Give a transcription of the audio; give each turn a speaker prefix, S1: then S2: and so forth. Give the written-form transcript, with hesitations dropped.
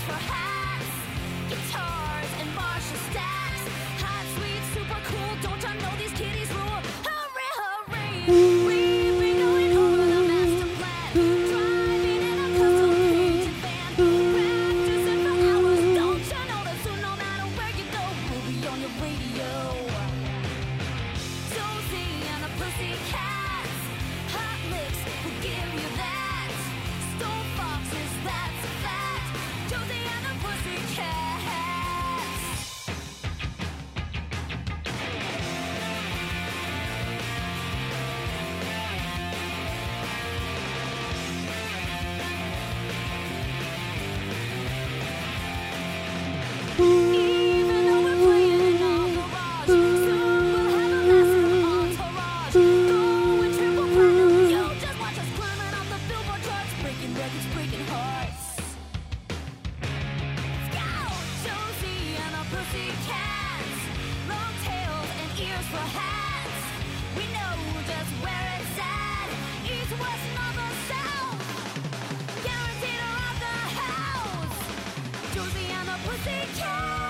S1: for hats, guitars, and Marshall stacks. Hot, sweet, super cool. Don't you know these kitties rule? Hurry, hurry. We've been going over the master plan. Driving in a custom painted van. Practicing for hours. Don't you know that soon, no matter where you go, we'll be on your radio. Josie and the Pussycats. Hot licks will give you that. Stone foxes, that's a fact. Josie and the Pussycats. Even though we're playing in our garage, soon we'll have a massive entourage. Going triple platinum, you just watch us climbing up the Billboard charts, breaking records, breaking hearts. Let's go! Josie and the Pussycats, long tails and ears for hats. We know just where it's at, east, west, north, or south. Guaranteed to rock the house. Josie and the Pussycats.